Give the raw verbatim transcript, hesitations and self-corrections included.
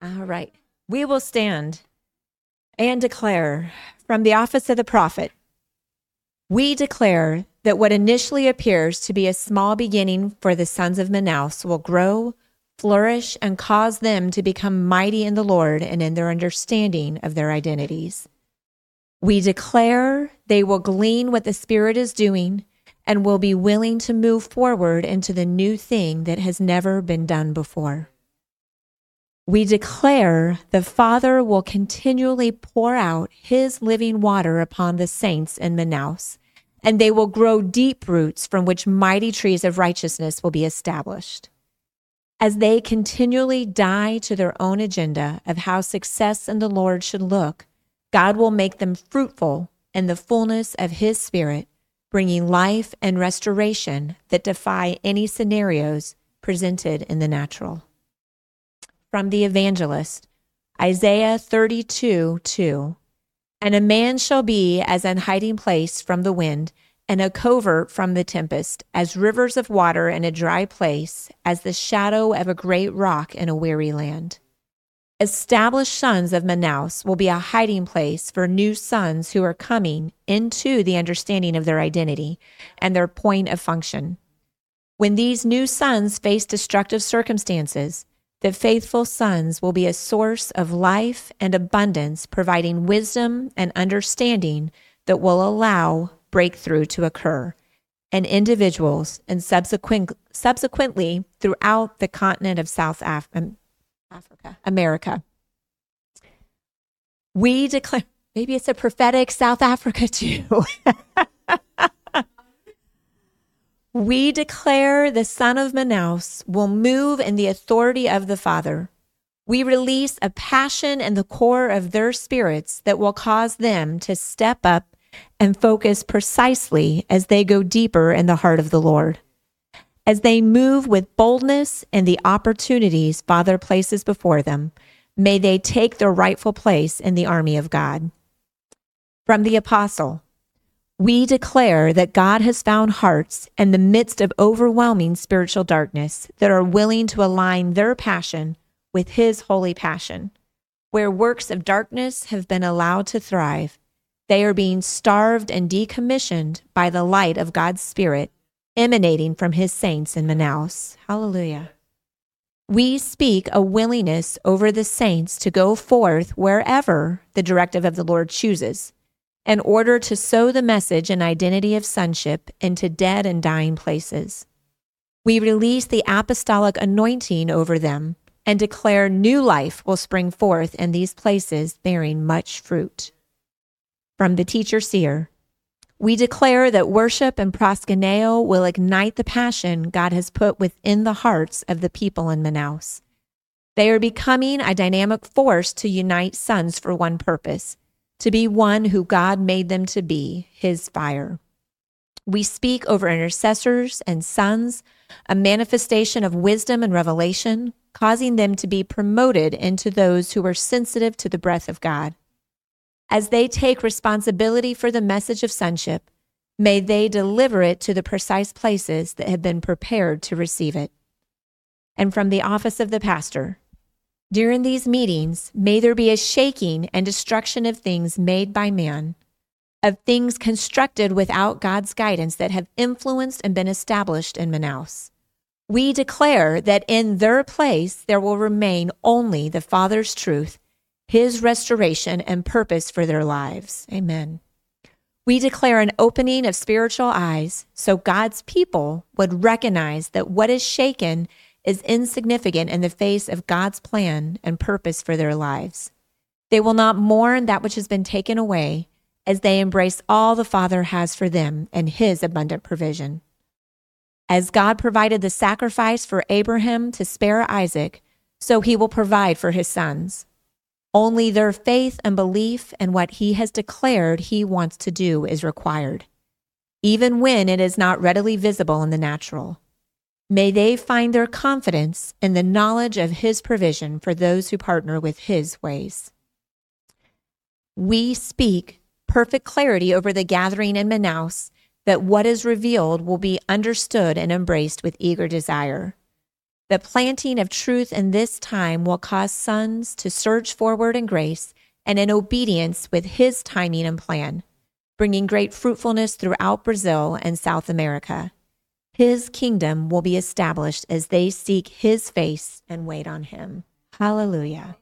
All right. We will stand and declare from the office of the prophet, we declare that what initially appears to be a small beginning for the sons of Manaus will grow, flourish, and cause them to become mighty in the Lord and in their understanding of their identities. We declare they will glean what the Spirit is doing and will be willing to move forward into the new thing that has never been done before. We declare the Father will continually pour out his living water upon the saints in Manaus, and they will grow deep roots from which mighty trees of righteousness will be established. As they continually die to their own agenda of how success in the Lord should look, God will make them fruitful in the fullness of his Spirit, bringing life and restoration that defy any scenarios presented in the natural. From the evangelist, Isaiah thirty-two two. And a man shall be as an hiding place from the wind, and a covert from the tempest, as rivers of water in a dry place, as the shadow of a great rock in a weary land. Established sons of Manaus will be a hiding place for new sons who are coming into the understanding of their identity and their point of function. When these new sons face destructive circumstances, the faithful sons will be a source of life and abundance, providing wisdom and understanding that will allow breakthrough to occur, and individuals and subsequent, subsequently throughout the continent of South Af- Africa, America. We declare, maybe it's a prophetic South Africa too. We declare the Son of Manaus will move in the authority of the Father. We release a passion in the core of their spirits that will cause them to step up and focus precisely as they go deeper in the heart of the Lord. As they move with boldness and the opportunities Father places before them, may they take their rightful place in the army of God. From the Apostle, we declare that God has found hearts in the midst of overwhelming spiritual darkness that are willing to align their passion with his holy passion. Where works of darkness have been allowed to thrive, they are being starved and decommissioned by the light of God's Spirit emanating from his saints in Manaus. Hallelujah. We speak a willingness over the saints to go forth wherever the directive of the Lord chooses, in order to sow the message and identity of sonship into dead and dying places. We release the apostolic anointing over them and declare new life will spring forth in these places bearing much fruit. From the teacher seer, we declare that worship and proskuneo will ignite the passion God has put within the hearts of the people in Manaus. They are becoming a dynamic force to unite sons for one purpose, to be one who God made them to be, his fire. We speak over intercessors and sons, a manifestation of wisdom and revelation, causing them to be promoted into those who are sensitive to the breath of God. As they take responsibility for the message of sonship, may they deliver it to the precise places that have been prepared to receive it. And from the office of the pastor, during these meetings, may there be a shaking and destruction of things made by man, of things constructed without God's guidance that have influenced and been established in Manaus. We declare that in their place there will remain only the Father's truth, his restoration and purpose for their lives. Amen. We declare an opening of spiritual eyes so God's people would recognize that what is shaken is insignificant in the face of God's plan and purpose for their lives. They will not mourn that which has been taken away as they embrace all the Father has for them and his abundant provision. As God provided the sacrifice for Abraham to spare Isaac, so he will provide for his sons. Only their faith and belief in what he has declared he wants to do is required, even when it is not readily visible in the natural. May they find their confidence in the knowledge of his provision for those who partner with his ways. We speak perfect clarity over the gathering in Manaus, that what is revealed will be understood and embraced with eager desire. The planting of truth in this time will cause sons to surge forward in grace and in obedience with his timing and plan, bringing great fruitfulness throughout Brazil and South America. His kingdom will be established as they seek his face and wait on him. Hallelujah.